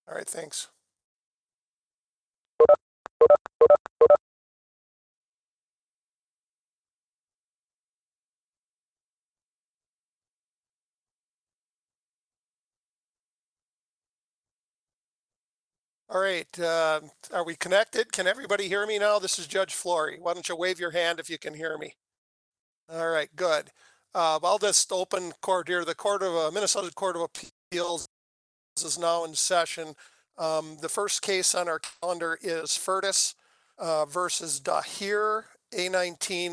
All right, thanks. All right, are we connected? Can everybody hear me now? This is Judge Flory. Why don't you wave your hand if you can hear me? All right, good. I'll just open court here. The Minnesota Court of Appeals is now in session. The first case on our calendar is Furtis versus Dahir, A19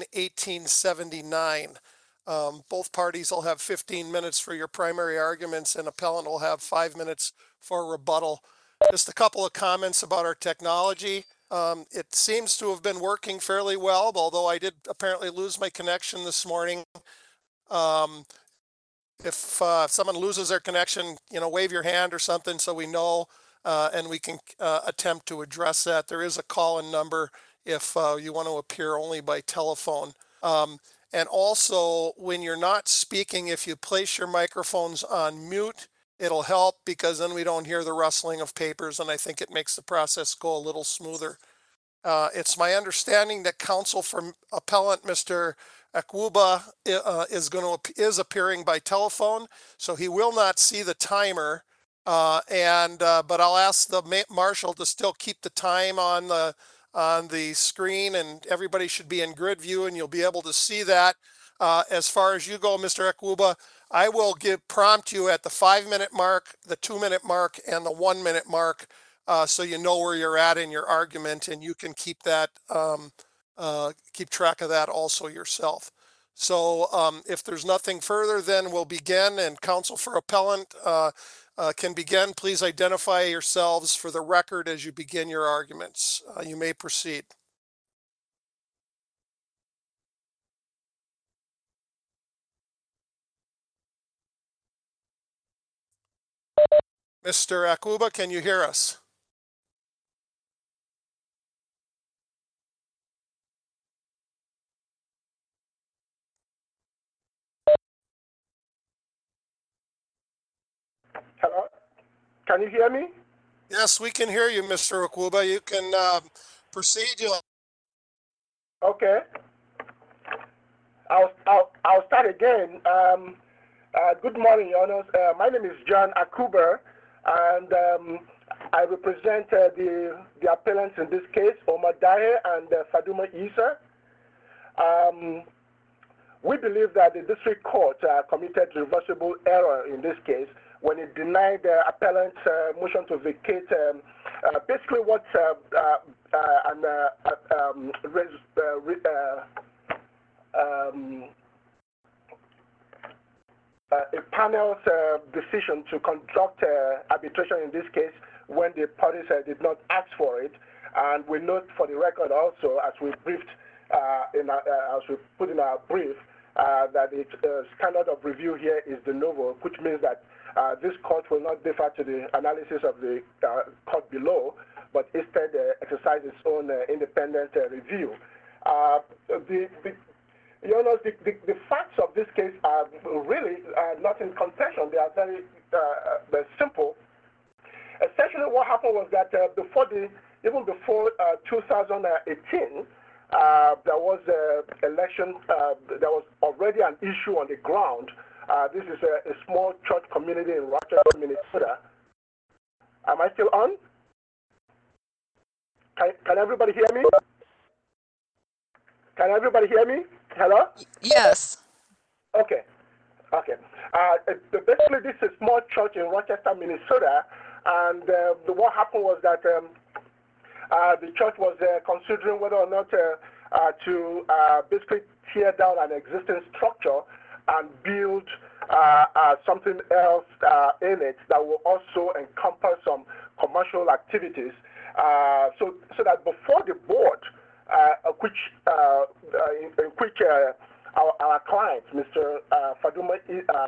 1879. Both parties will have 15 minutes for your primary arguments, and appellant will have 5 minutes for rebuttal. Just a couple of comments about our technology. It seems to have been working fairly well, although I did apparently lose my connection this morning. Um, if someone loses their connection, wave your hand or something so we know, and we can attempt to address that. There is a call-in number if you want to appear only by telephone. And also, when you're not speaking, if you place your microphones on mute, it'll help because then we don't hear the rustling of papers, and I think it makes the process go a little smoother. It's my understanding that counsel for appellant Mr. Akwuba is appearing by telephone, so he will not see the timer. But I'll ask the marshal to still keep the time on the screen, and everybody should be in grid view, and you'll be able to see that. As far as you go, Mr. Akwuba, I will prompt you at the 5-minute mark, the 2-minute mark, and the 1-minute mark, so you know where you're at in your argument, and you can keep that keep track of that also yourself. So if there's nothing further, then we'll begin, and counsel for appellant can begin. Please identify yourselves for the record as you begin your arguments. You may proceed. Mr. Akwuba, can you hear us? Hello? Can you hear me? Yes, we can hear you, Mr. Akwuba. You can proceed. Okay. I'll start again. Good morning, Your Honors. My name is John Akwuba, and I represent the appellants in this case, Omar Dahir and Faduma Issa. We believe that the district court committed reversible error in this case when it denied the appellant's motion to vacate basically what a panel's decision to conduct arbitration in this case when the parties did not ask for it. And we note for the record also, as we briefed as we put in our brief, that the standard of review here is de novo, which means that this court will not differ to the analysis of the court below, but instead exercise its own independent review. Your Honor, the facts of this case are really not in contention. They are very simple. Essentially, what happened was that even before 2018, there was an election. There was already an issue on the ground. This is a small church community in Rochester, Minnesota. Am I still on? Can everybody hear me? Can everybody hear me? Hello? Yes. Okay. Basically, this is a small church in Rochester, Minnesota, and what happened was that the church was considering whether or not to basically tear down an existing structure and build something else in it that will also encompass some commercial activities. So that before the board, in which our clients, Mr. Faduma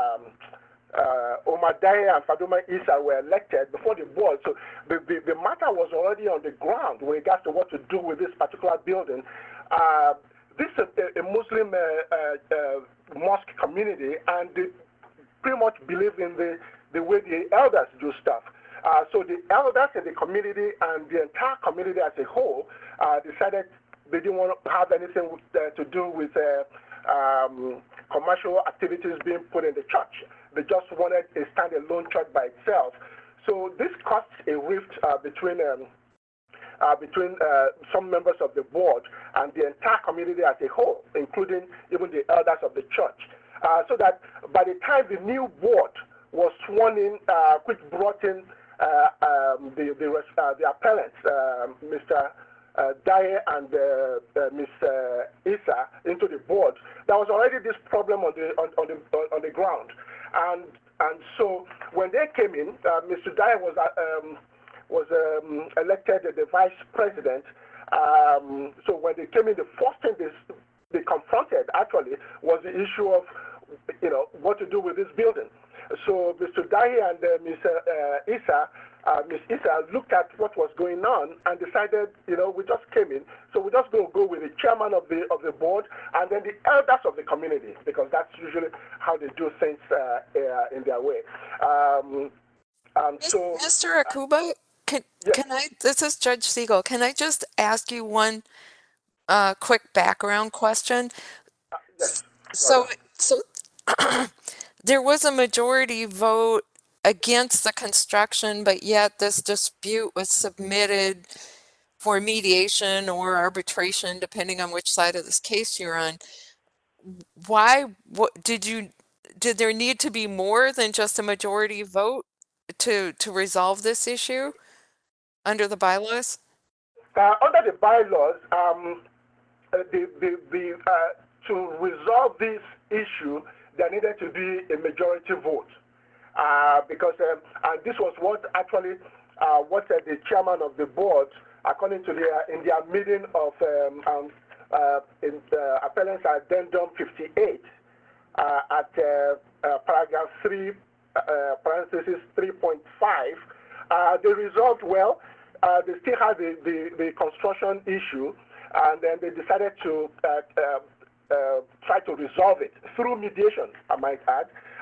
Omar Dahir and Faduma Issa, were elected before the board. So the matter was already on the ground with regards to what to do with this particular building. This is a Muslim mosque community, and they pretty much believe in the way the elders do stuff. So the elders in the community and the entire community as a whole decided they didn't want to have anything to do with commercial activities being put in the church. They just wanted a standalone church by itself. So this caused a rift between some members of the board and the entire community as a whole, including even the elders of the church. So that by the time the new board was sworn in, which brought in the appellants, Mr. Dye and Ms. Issa into the board, there was already this problem on the ground, and so when they came in, Mr. Dye was elected the vice president. So when they came in, the first thing they confronted actually was the issue of what to do with this building. So Mr. Dahi and Ms. Issa looked at what was going on and decided, we just came in, so we're just going to go with the chairman of the board and then the elders of the community, because that's usually how they do things in their way. So, Mr. Akuba, can I? This is Judge Siegel. Can I just ask you one quick background question? yes. So there was a majority vote against the construction, but yet this dispute was submitted for mediation or arbitration, depending on which side of this case you're on. Why? Did there need to be more than just a majority vote to resolve this issue under the bylaws? Under the bylaws, to resolve this issue, there needed to be a majority vote, because and this was what actually what the chairman of the board, according to in their meeting of in appellant's addendum 58 at paragraph 3 parenthesis 3.5, they resolved well. They still had the construction issue, and then they decided to try to resolve it through mediation, I might add.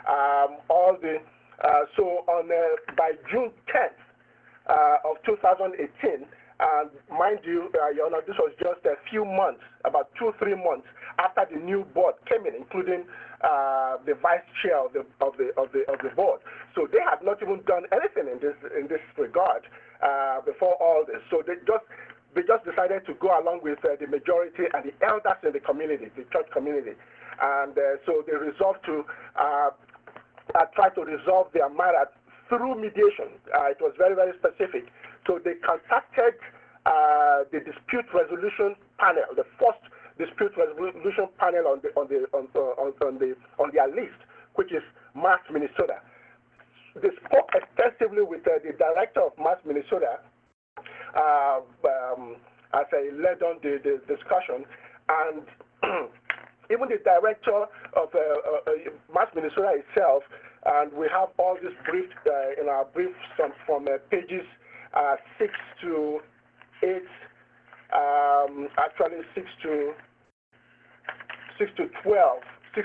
By June 10th of 2018, and mind you, Your Honor, this was just a few months, about 2-3 months after the new board came in, including the vice chair of the board. So they had not even done anything in this regard before all this. So they just decided to go along with the majority and the elders in the community, the church community, and so they resolved to try to resolve their matter through mediation. It was very, very specific. So they contacted the dispute resolution panel, the first dispute resolution panel on their list, which is Mass Minnesota. They spoke extensively with the director of Mass Minnesota as I led on the discussion, and even the director of Mass Minnesota itself, and we have all this briefed in our brief from pages 6 to 8, actually 6 to 12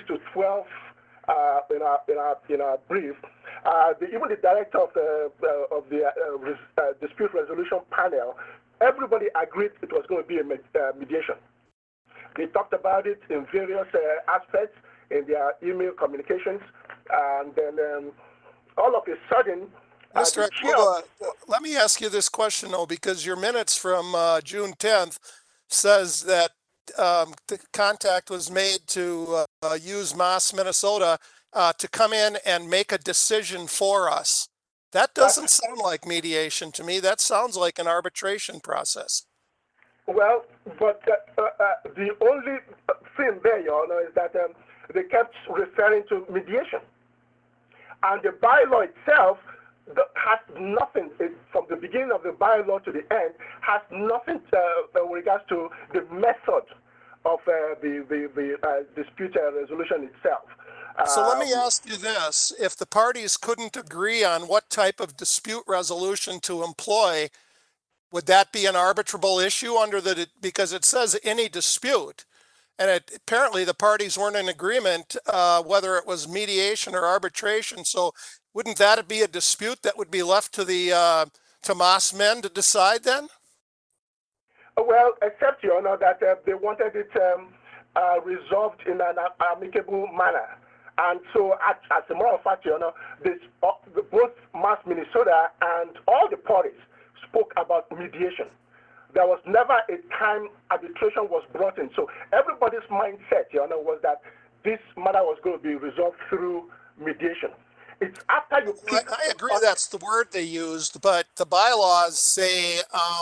in our brief. Even the director of the dispute resolution panel, everybody agreed it was going to be a mediation. They talked about it in various aspects in their email communications, and then all of a sudden, Mr. Akuba, let me ask you this question, though, because your minutes from June 10th says that the contact was made to use Mass Minnesota to come in and make a decision for us. That doesn't sound like mediation to me. That sounds like an arbitration process. Well, but the only thing there, Your Honor, is that they kept referring to mediation. And the bylaw itself has nothing, from the beginning of the bylaw to the end, has nothing with regards to the method of the dispute resolution itself. So let me ask you this. If the parties couldn't agree on what type of dispute resolution to employ, would that be an arbitrable issue because it says any dispute? And apparently the parties weren't in agreement whether it was mediation or arbitration. So Wouldn't that be a dispute that would be left to the Tomas men to decide then? Well, except, Your Honor, that they wanted it resolved in an amicable manner. And so, as a matter of fact, Your Honor, both Mass Minnesota and all the parties spoke about mediation. There was never a time arbitration was brought in. So everybody's mindset, Your Honor, was that this matter was going to be resolved through mediation. It's after you... I agree that's the word they used, but the bylaws say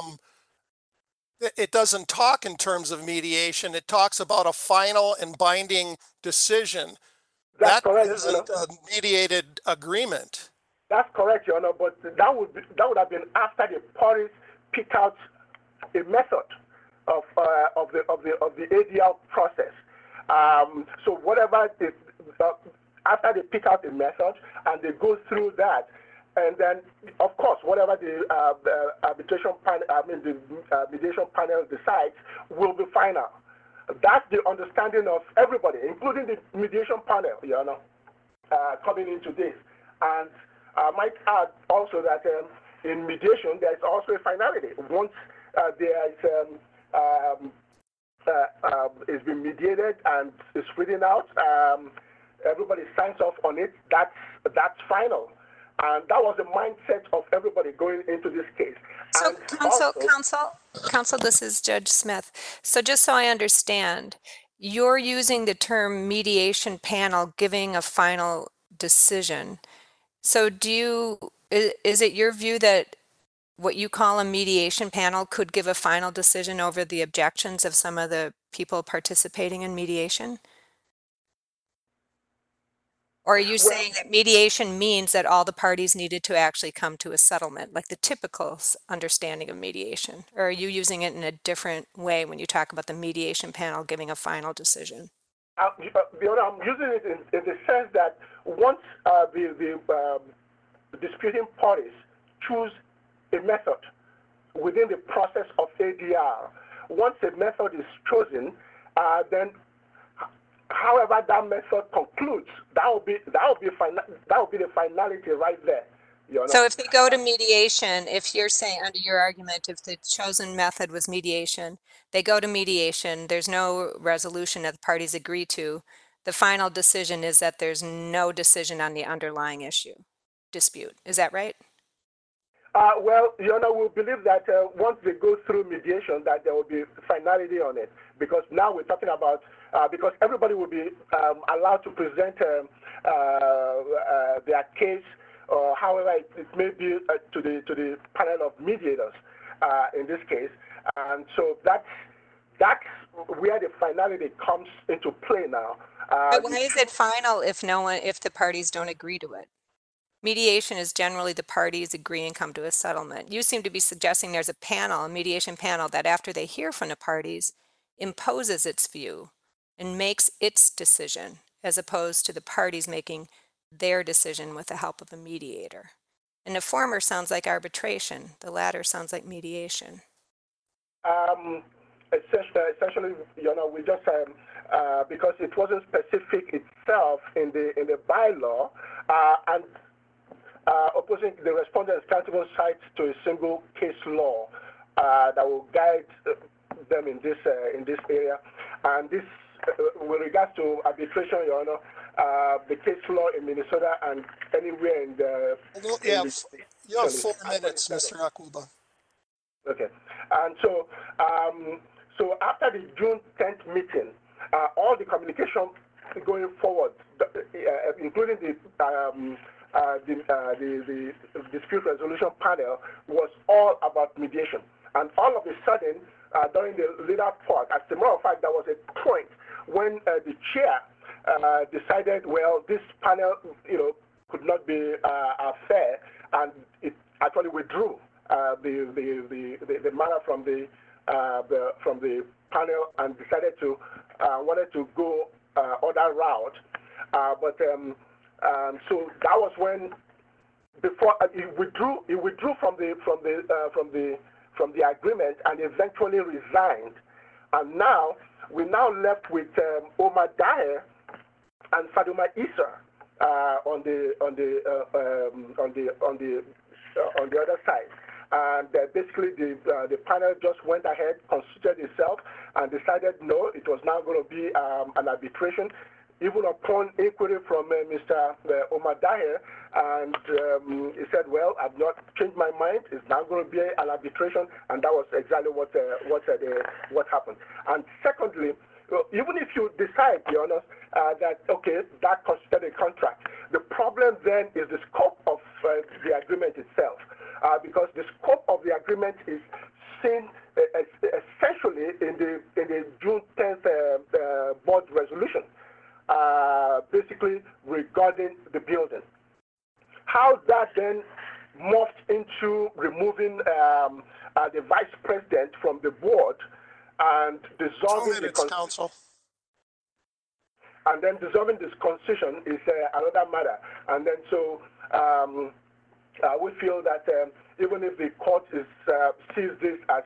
it doesn't talk in terms of mediation. It talks about a final and binding decision. That's that correct, isn't a mediated agreement. That's correct, Your Honor, but that would have been after the parties pick out a method of the ADR process. So whatever after they pick out a method and they go through that, and then of course whatever the arbitration panel, the mediation panel decides will be final. That's the understanding of everybody, including the mediation panel, Your Honor, coming into this. And I might add also that in mediation there is also a finality. Once there is it's been mediated and is reading out, everybody signs off on it. That's final, and that was the mindset of everybody going into this case. So, and counsel, this is Judge Smith. So, just so I understand, you're using the term mediation panel giving a final decision. So, is it your view that what you call a mediation panel could give a final decision over the objections of some of the people participating in mediation? Or are you saying that mediation means that all the parties needed to actually come to a settlement, like the typical understanding of mediation? Or are you using it in a different way when you talk about the mediation panel giving a final decision? I'm using it in the sense that once the disputing parties choose a method within the process of ADR, once a method is chosen, then however that method concludes, that will be the finality right there. You know? So if they go to mediation, if you're saying under your argument, if the chosen method was mediation, they go to mediation, there's no resolution that the parties agree to. The final decision is that there's no decision on the underlying dispute. Is that right? Well, you know, we believe that once they go through mediation, that there will be finality on it. Because now we're talking about, because everybody will be allowed to present their case, or however it may be, to the panel of mediators in this case. And so that's where the finality comes into play now. But why is it final if the parties don't agree to it? Mediation is generally the parties agree and come to a settlement. You seem to be suggesting there's a mediation panel, that after they hear from the parties, imposes its view and makes its decision, as opposed to the parties making their decision with the help of a mediator. And the former sounds like arbitration. The latter sounds like mediation. Essentially, you know, we just because it wasn't specific itself in the bylaw, and opposing the respondents can't even cite to a single case law that will guide them in this area. And this, with regards to arbitration, Your Honor, the case law in Minnesota and anywhere in the... You have 4 minutes, Mr. Akuba. Okay. And so, so after the June 10th meeting, all the communication going forward, including the dispute resolution panel, was all about mediation. And all of a sudden, during the later part, as a matter of fact, there was a point when the chair decided, well, this panel, you know, could not be fair, and it actually withdrew the matter from the panel and decided to wanted to go other route, so that was when, before it withdrew from the agreement and eventually resigned, and now we're left with Omar Daher and Faduma Issa on the other side. And basically, the panel just went ahead, constituted itself, and decided no, it was now going to be an arbitration. Even upon inquiry from Mr. Omar Daher, and he said, well, I've not changed my mind. It's now going to be an arbitration, and that was exactly what happened. And secondly, even if you decide, be honest, that, okay, that constituted a contract, the problem then is the scope of the agreement itself, because the scope of the agreement is seen essentially in the June 10th board resolution, basically regarding the building. How that then morphed into removing the vice president from the board and dissolving 2 minutes, counsel. and then dissolving this constitution is another matter. And then so we feel that even if the court sees this as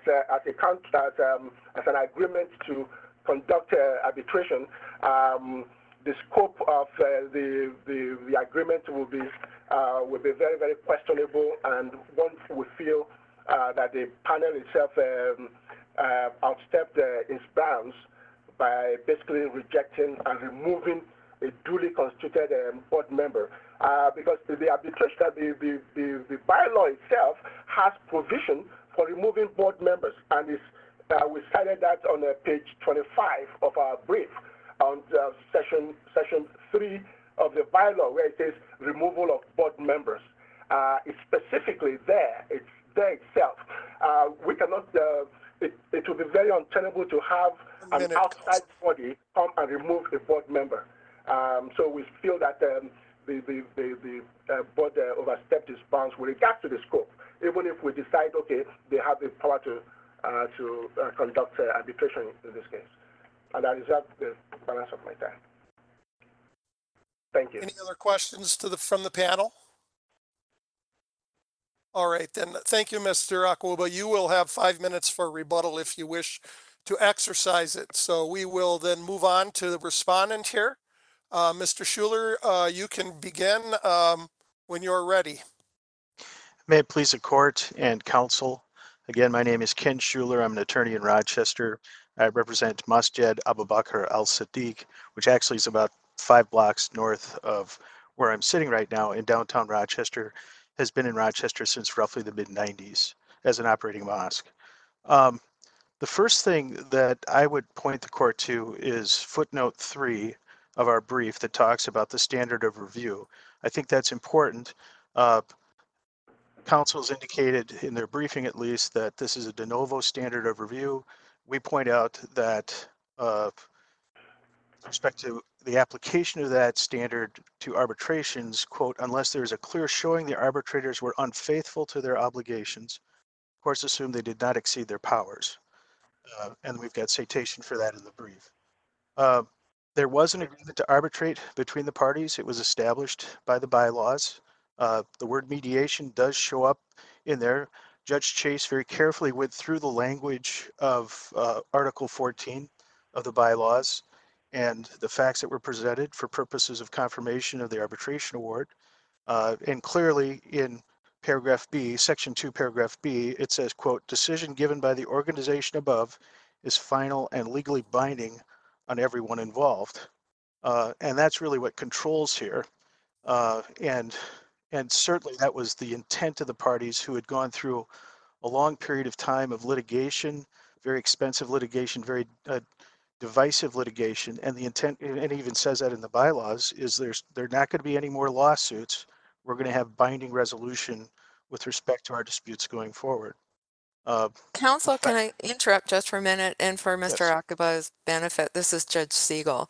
an agreement to conduct arbitration, the scope of the agreement will be very, very questionable, and one would feel that the panel itself outstepped its bounds by basically rejecting and removing a duly constituted board member, because the arbitration, the bylaw itself has provision for removing board members, and we cited that on page 25 of our brief on section 3 of the bylaw, where it says removal of board members. It's specifically there. It's there itself. We cannot. It will be very untenable to have an outside body come and remove a board member. So we feel that the board overstepped its bounds with regard to the scope. Even if we decide, okay, they have the power to conduct arbitration in this case. And I reserve the balance of my time. Thank you. Any other questions from the panel? All right, then. Thank you, Mr. Akwoba. You will have 5 minutes for rebuttal if you wish to exercise it. So we will then move on to the respondent here. Mr. Schuler, you can begin when you're ready. May it please the court and counsel. Again, my name is Ken Schuler. I'm an attorney in Rochester. I represent Masjed Abubakr Al-Sadiq, which actually is about 5 blocks north of where I'm sitting right now in downtown Rochester. Has been in Rochester since roughly the mid-90s as an operating mosque. The first thing that I would point the court to is footnote 3 of our brief that talks about the standard of review. I think that's important. Council's indicated in their briefing, at least, that this is a de novo standard of review. We point out that with respect to the application of that standard to arbitrations, quote, unless there is a clear showing the arbitrators were unfaithful to their obligations, courts assume they did not exceed their powers. And we've got citation for that in the brief. There was an agreement to arbitrate between the parties. It was established by the bylaws. The word mediation does show up in there. Judge Chase very carefully went through the language of Article 14 of the bylaws and the facts that were presented for purposes of confirmation of the arbitration award. And clearly in paragraph B, section 2, paragraph B, it says, quote, decision given by the organization above is final and legally binding on everyone involved. And that's really what controls here. And certainly that was the intent of the parties who had gone through a long period of time of litigation, very expensive litigation, very divisive litigation. And the intent, and it even says that in the bylaws, is there are not going to be any more lawsuits. We're going to have binding resolution with respect to our disputes going forward. Counsel, can I interrupt just for a minute? And for Mr. Yes. Akuba's benefit, this is Judge Siegel.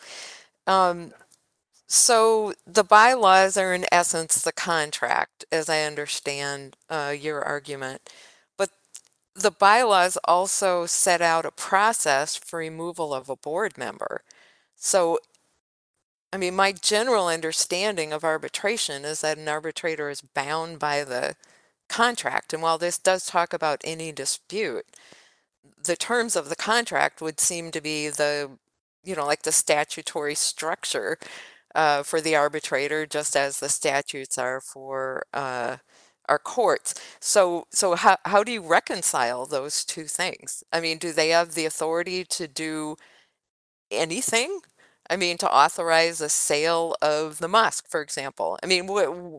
So the bylaws are in essence the contract, as I understand your argument. But the bylaws also set out a process for removal of a board member. So, I mean, my general understanding of arbitration is that an arbitrator is bound by the contract. And while this does talk about any dispute, the terms of the contract would seem to be the, like the statutory structure for the arbitrator, just as the statutes are for our courts. So how do you reconcile those two things? I mean, do they have the authority to do anything? I mean, to authorize a sale of the mosque, for example. I mean,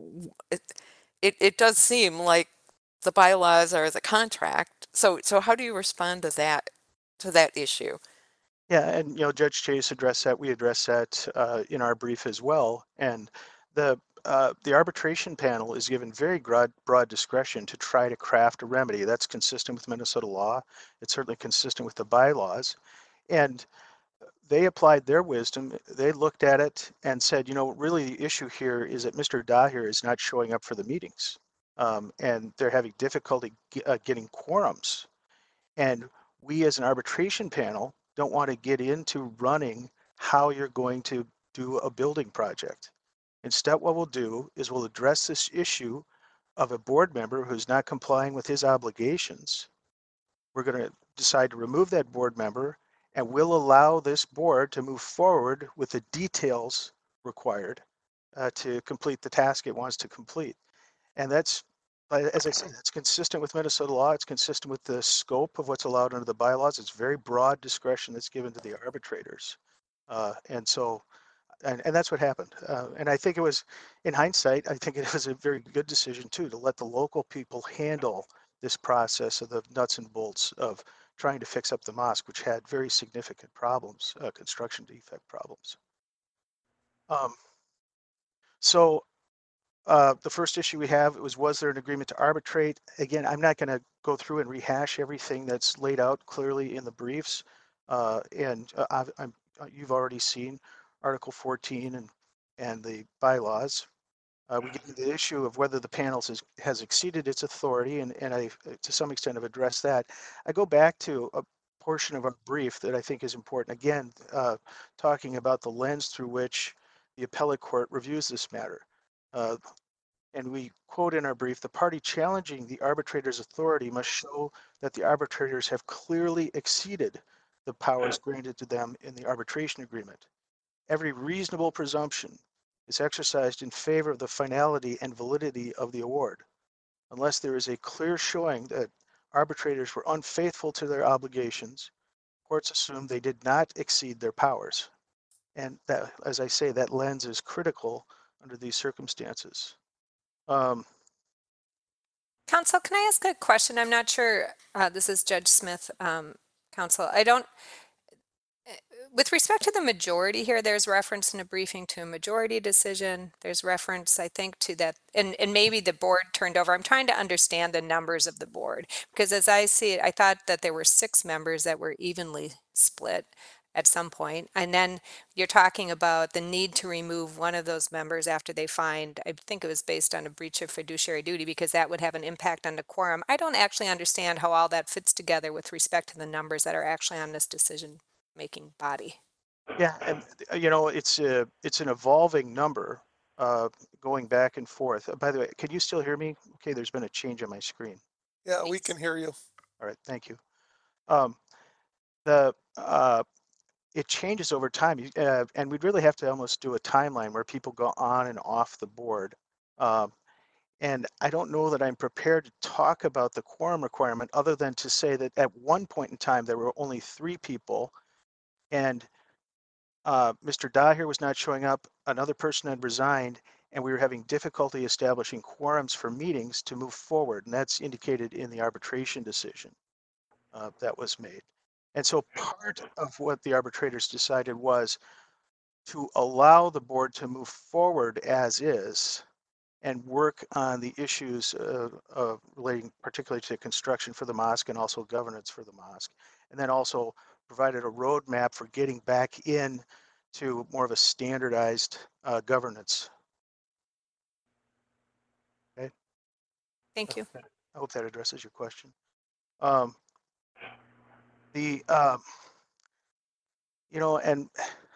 it does seem like the bylaws are the contract. So how do you respond to that issue? Yeah, and Judge Chase addressed that. We addressed that in our brief as well. And the arbitration panel is given very broad discretion to try to craft a remedy that's consistent with Minnesota law. It's certainly consistent with the bylaws. And they applied their wisdom. They looked at it and said, really the issue here is that Mr. Daher is not showing up for the meetings. And they're having difficulty getting quorums. And we as an arbitration panel don't want to get into running how you're going to do a building project. Instead, what we'll do is we'll address this issue of a board member who's not complying with his obligations. We're going to decide to remove that board member, and we'll allow this board to move forward with the details required to complete the task it wants to complete. And that's, as I said, it's consistent with Minnesota law. It's consistent with the scope of what's allowed under the bylaws. It's very broad discretion that's given to the arbitrators. And that's what happened. And I think it was, in hindsight, I think it was a very good decision too, to let the local people handle this process of the nuts and bolts of trying to fix up the mosque, which had very significant problems, construction defect problems. So the first issue we have was there an agreement to arbitrate? Again, I'm not going to go through and rehash everything that's laid out clearly in the briefs. You've already seen Article 14 and the bylaws. We get into the issue of whether the panel has exceeded its authority, and I, to some extent, have addressed that. I go back to a portion of our brief that I think is important. Again, talking about the lens through which the appellate court reviews this matter. And we quote in our brief, the party challenging the arbitrator's authority must show that the arbitrators have clearly exceeded the powers granted to them in the arbitration agreement. Every reasonable presumption is exercised in favor of the finality and validity of the award, unless there is a clear showing that arbitrators were unfaithful to their obligations. Courts assume they did not exceed their powers. And that, as I say, that lens is critical under these circumstances. Counsel, can I ask a question? I'm not sure, this is Judge Smith, counsel. With respect to the majority here, there's reference in a briefing to a majority decision. There's reference, I think, to that, and maybe the board turned over. I'm trying to understand the numbers of the board, because as I see it, I thought that there were 6 members that were evenly split at some point. And then you're talking about the need to remove one of those members after they find, I think it was based on a breach of fiduciary duty, because that would have an impact on the quorum. I don't actually understand how all that fits together with respect to the numbers that are actually on this decision-making body. Yeah, and it's an evolving number going back and forth. By the way, can you still hear me? Okay, there's been a change on my screen. Yeah, we can hear you. All right, thank you. It changes over time, and we'd really have to almost do a timeline where people go on and off the board. And I don't know that I'm prepared to talk about the quorum requirement other than to say that at one point in time, there were only 3 people, and Mr. Daher was not showing up, another person had resigned, and we were having difficulty establishing quorums for meetings to move forward, and that's indicated in the arbitration decision that was made. And so part of what the arbitrators decided was to allow the board to move forward as is and work on the issues relating particularly to construction for the mosque and also governance for the mosque. And then also provided a roadmap for getting back in to more of a standardized governance. Okay. Thank you. I hope that addresses your question. And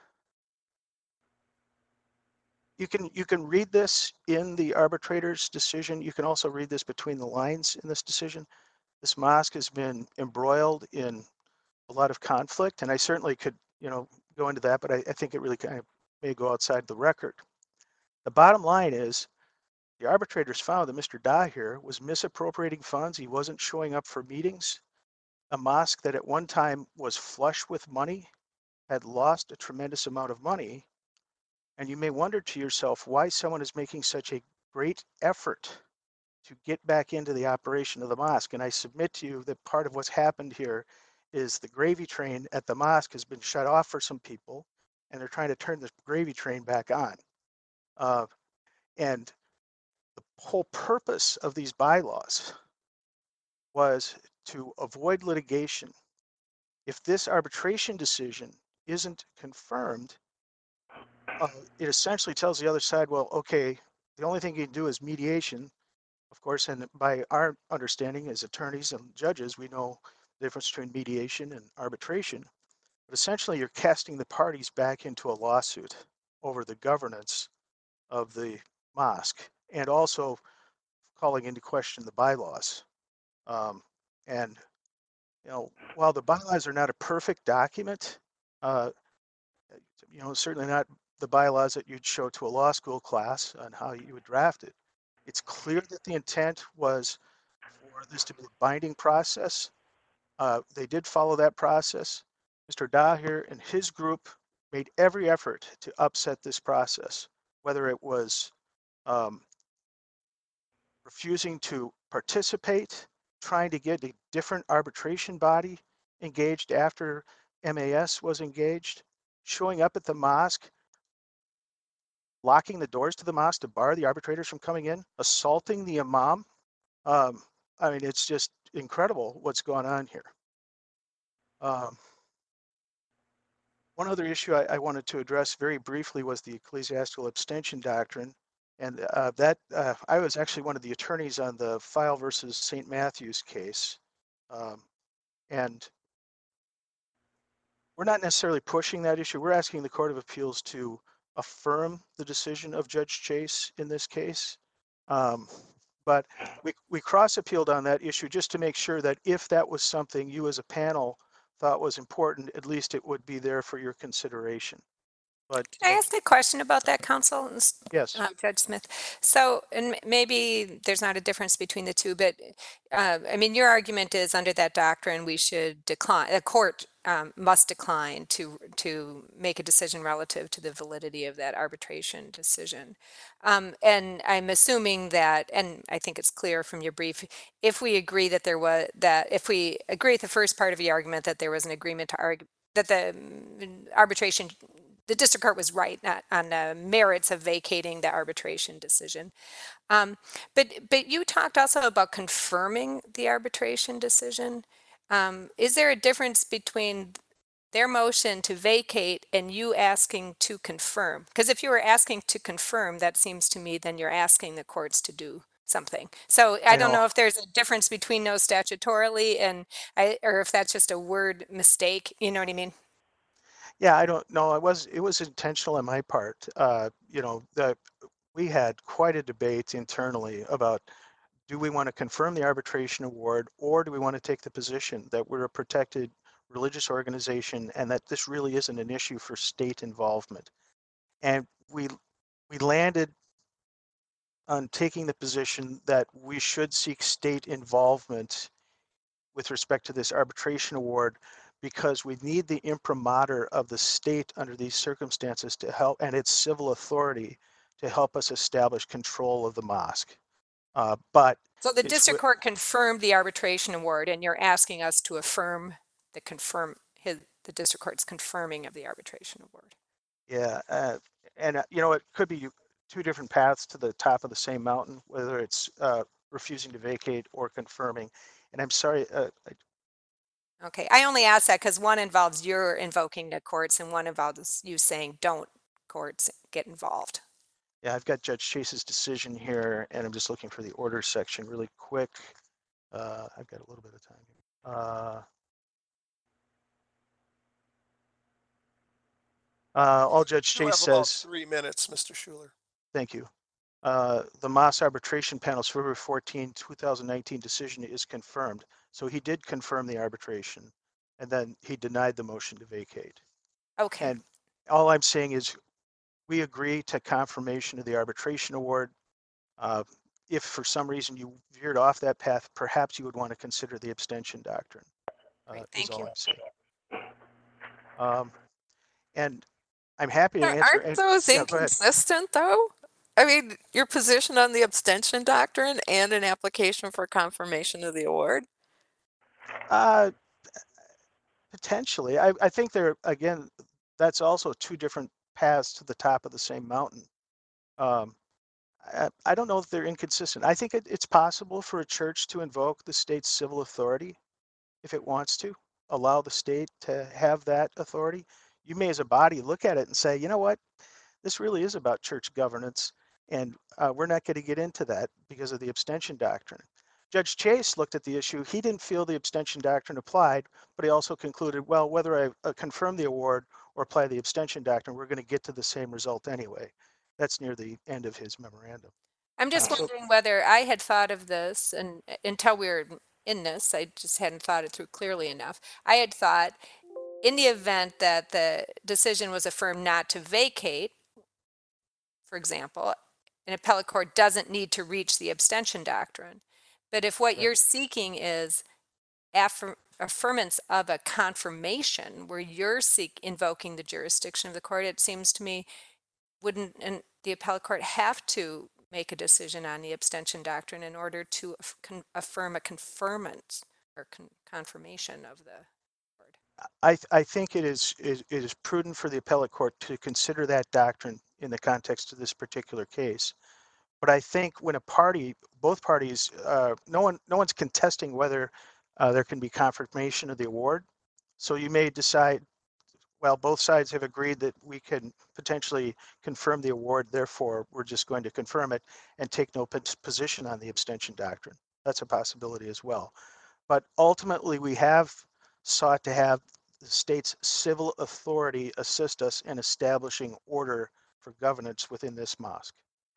you can read this in the arbitrator's decision. You can also read this between the lines in this decision. This mosque has been embroiled in a lot of conflict, and I certainly could, go into that, but I think it really kind of may go outside the record. The bottom line is the arbitrators found that Mr. Daher was misappropriating funds. He wasn't showing up for meetings. A mosque that at one time was flush with money had lost a tremendous amount of money. And you may wonder to yourself why someone is making such a great effort to get back into the operation of the mosque. And I submit to you that part of what's happened here is the gravy train at the mosque has been shut off for some people, and they're trying to turn the gravy train back on. And the whole purpose of these bylaws was to avoid litigation. If this arbitration decision isn't confirmed, it essentially tells the other side, well, okay, the only thing you can do is mediation, of course, and by our understanding as attorneys and judges, we know the difference between mediation and arbitration. But essentially, you're casting the parties back into a lawsuit over the governance of the mosque and also calling into question the bylaws. And while the bylaws are not a perfect document, certainly not the bylaws that you'd show to a law school class on how you would draft it. It's clear that the intent was for this to be a binding process. They did follow that process. Mr. Daher and his group made every effort to upset this process, whether it was refusing to participate, trying to get a different arbitration body engaged after MAS was engaged, showing up at the mosque, locking the doors to the mosque to bar the arbitrators from coming in, assaulting the imam. I mean, it's just incredible what's going on here. One other issue I wanted to address very briefly was the ecclesiastical abstention doctrine. And I was actually one of the attorneys on the File versus St. Matthew's case. And we're not necessarily pushing that issue. We're asking the Court of Appeals to affirm the decision of Judge Chase in this case. But we cross-appealed on that issue just to make sure that if that was something you as a panel thought was important, at least it would be there for your consideration. But Can I ask a question about that, counsel, yes, Judge Smith? So, and maybe there's not a difference between the two, but I mean, your argument is under that doctrine, we should decline, a court must decline to make a decision relative to the validity of that arbitration decision. And I'm assuming that, and I think it's clear from your brief, if we agree that if we agree with the first part of your argument that there was an agreement to argue that the arbitration, the district court was right on the merits of vacating the arbitration decision. But you talked also about confirming the arbitration decision. Is there a difference between their motion to vacate and you asking to confirm? Because if you were asking to confirm, that seems to me then you're asking the courts to do something. So I don't know if there's a difference between those statutorily or if that's just a word mistake. You know what I mean? yeah, I don't know. It was intentional on my part. We had quite a debate internally about, do we want to confirm the arbitration award, or do we want to take the position that we're a protected religious organization and that this really isn't an issue for state involvement? And we landed on taking the position that we should seek state involvement with respect to this arbitration award, because we need the imprimatur of the state under these circumstances to help, and its civil authority to help us establish control of the mosque. But so the district court confirmed the arbitration award, and you're asking us to affirm the district court's confirming of the arbitration award. Yeah, and it could be two different paths to the top of the same mountain, whether it's refusing to vacate or confirming. And I'm sorry. Okay, I only ask that because one involves you're invoking the courts and one involves you saying don't courts get involved. Yeah, I've got Judge Chase's decision here, and I'm just looking for the order section really quick. I've got a little bit of time here. All Judge You Chase have about says, 3 minutes, Mr. Schuler. thank you. The Moss Arbitration Panel's February 14, 2019 decision is confirmed. So he did confirm the arbitration, and then he denied the motion to vacate. Okay. And all I'm saying is we agree to confirmation of the arbitration award. If for some reason you veered off that path, perhaps you would want to consider the abstention doctrine. Great, Is thank all you. I'm saying. And I'm happy to answer. Aren't those Yeah, go ahead. inconsistent though? I mean, your position on the abstention doctrine and an application for confirmation of the award? Potentially. I think again, that's also two different paths to the top of the same mountain. I don't know if they're inconsistent. I think it's possible for a church to invoke the state's civil authority if it wants to, allow the state to have that authority. You may, as a body, look at it and say, you know what, this really is about church governance, and we're not going to get into that because of the abstention doctrine. Judge Chase looked at the issue. He didn't feel the abstention doctrine applied, but he also concluded, well, whether I confirm the award or apply the abstention doctrine, we're going to get to the same result anyway. That's near the end of his memorandum. I'm just So- wondering whether I had thought of this, and until we were in this, I just hadn't thought it through clearly enough. I had thought in the event that the decision was affirmed not to vacate, for example, an appellate court doesn't need to reach the abstention doctrine. But if what Right. you're seeking is affirmance of a confirmation where you're invoking the jurisdiction of the court, it seems to me, wouldn't the appellate court have to make a decision on the abstention doctrine in order to affirm a confirmance or confirmation of the word? I think it is prudent for the appellate court to consider that doctrine in the context of this particular case. But I think when both parties, no one's contesting whether there can be confirmation of the award. So you may decide, well, both sides have agreed that we can potentially confirm the award, therefore we're just going to confirm it and take no position on the abstention doctrine. That's a possibility as well. But ultimately, we have sought to have the state's civil authority assist us in establishing order for governance within this mosque.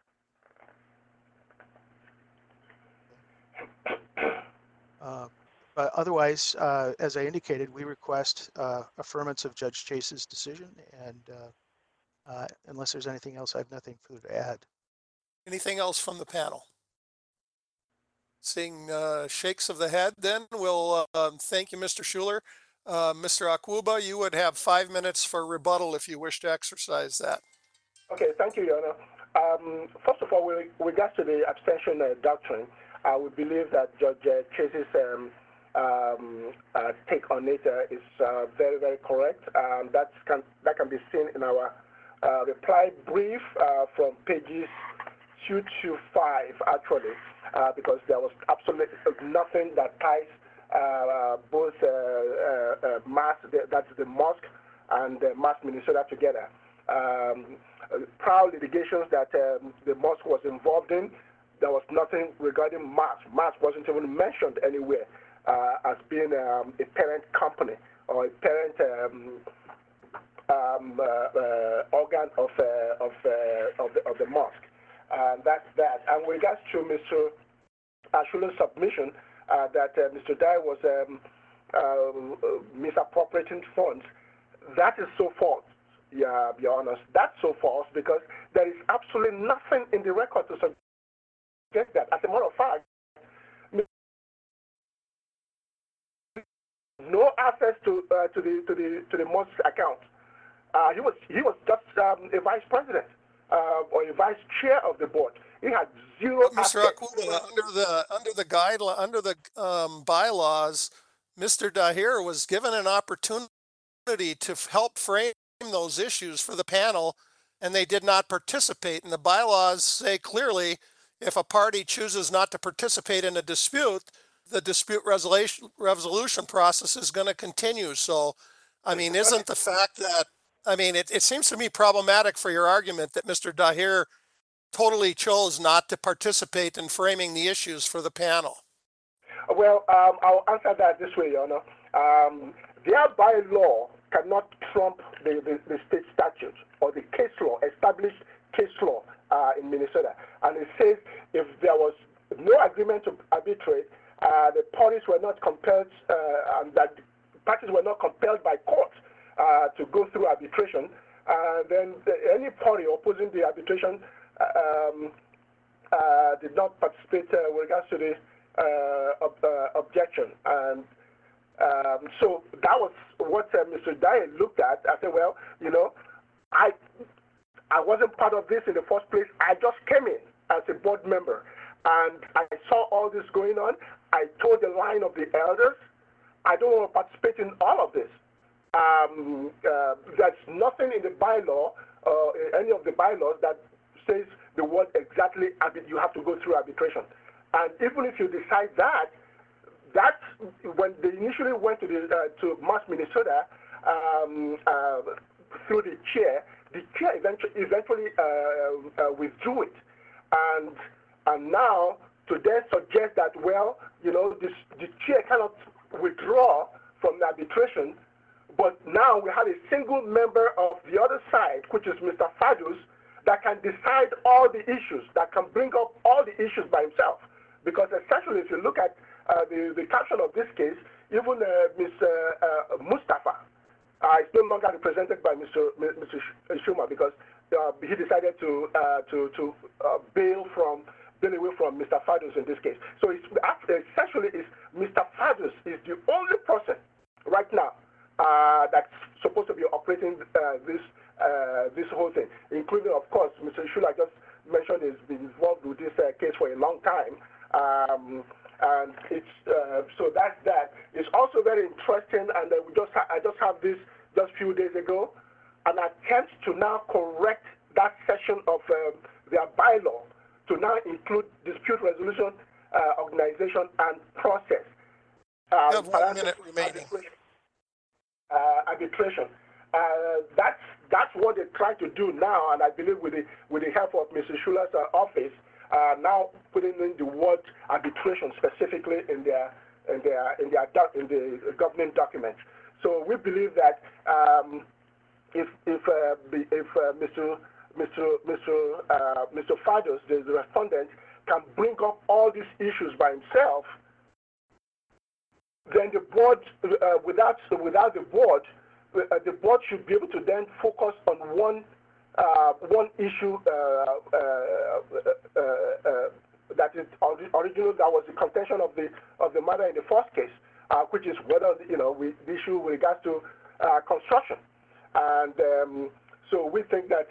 But otherwise, as I indicated, we request affirmance of Judge Chase's decision, and unless there's anything else, I have nothing further to add. Anything else from the panel? Seeing shakes of the head, then we'll thank you, Mr. Schuler. Mr. Akwuba, you would have 5 minutes for rebuttal if you wish to exercise that. Okay, thank you, Your Honor. First of all, with regards to the abstention doctrine, I would believe that Judge Chase's take on it is very, very correct. That can be seen in our reply brief from pages 2 to 5, actually, because there was absolutely nothing that ties both MAS, that's the mosque, and MAS Minnesota together. Prior litigations that the mosque was involved in, there was nothing regarding MAS. MAS wasn't even mentioned anywhere as being a parent company or a parent organ of the mosque. That's that. And with regards to Mr. Schuler's submission that Mr. Dye was misappropriating funds, that is so false. Yeah, be honest. That's so false because there is absolutely nothing in the record to suggest that. As a matter of fact, no access to the mosque account. He was just a vice president or a vice chair of the board. He had zero Mr. access. Akwuba, under the bylaws, Mr. Dahir was given an opportunity to help frame those issues for the panel, and they did not participate. And the bylaws say clearly, if a party chooses not to participate in a dispute, the dispute resolution process is going to continue. So, I mean, isn't the fact that, I mean, it seems to me problematic for your argument that Mr. Dahir totally chose not to participate in framing the issues for the panel. Well, I'll answer that this way, Your Honor. Their bylaw cannot trump the state statute or the case law, established case law in Minnesota. And it says if there was no agreement to arbitrate, the parties were not compelled, and that parties were not compelled by court to go through arbitration, Then any party opposing the arbitration did not participate with regards to the objection. And so that was what Mr. Dye looked at. I said, well, you know, I wasn't part of this in the first place. I just came in as a board member, and I saw all this going on. I told the line of the elders, I don't want to participate in all of this. There's nothing in the bylaw, any of the bylaws that says the word exactly you have to go through arbitration. And even if you decide that when they initially went to to Mass Minnesota through the chair eventually withdrew it, and now to then suggest that, well, you know, the chair cannot withdraw from the arbitration, but now we have a single member of the other side, which is Mr. Fadus, that can decide all the issues, that can bring up all the issues by himself. Because essentially, if you look at the caption of this case, even Mr. Mustafa is no longer represented by Mr. Schumer, because he decided to bail away from Mr. Fadus in this case. So it's essentially Mr. Fadus is the only person right now that's supposed to be operating this whole thing, including, of course, Mr. Shula just mentioned has been involved with this case for a long time. And it's so that's that. It's also very interesting, and I just have this just a few days ago, an attempt to now correct that section of their bylaw to now include dispute resolution organization and process. You have 1 minute remaining. Arbitration. That's what they try to do now, and I believe with the help of Mr. Shula's office, now putting in the word arbitration specifically in the governing documents. So we believe that if Mr. Fadus, the respondent, can bring up all these issues by himself, then the board, without the board should be able to then focus on one issue that is original. That was the contention of the matter in the first case, which is whether the issue with regards to construction, and so we think that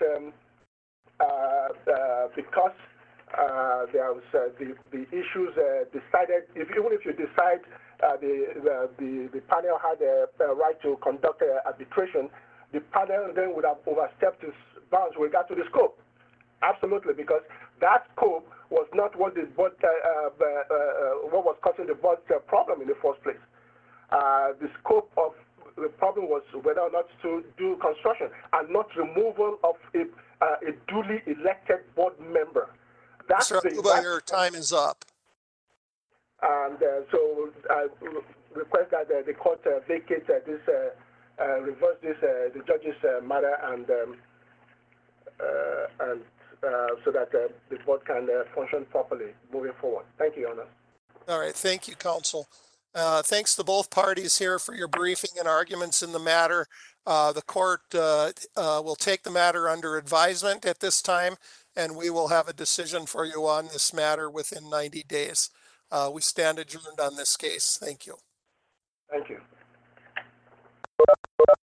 because there was the issues decided, even if you decide the panel had a right to conduct arbitration, the panel then would have overstepped its bounds with regard to the scope. Absolutely, because that scope was not what the board, what was causing the board's problem in the first place. The scope of the problem was whether or not to do construction and not removal of a duly elected board member. Mr. Akuba, your time is up. And so I request that the court vacate this, reverse this, the judge's matter, and so that the board can function properly moving forward. Thank you, Your Honor. All right, thank you, counsel. Thanks to both parties here for your briefing and arguments in the matter. The court will take the matter under advisement at this time, and we will have a decision for you on this matter within 90 days. We stand adjourned on this case. Thank you. Thank you.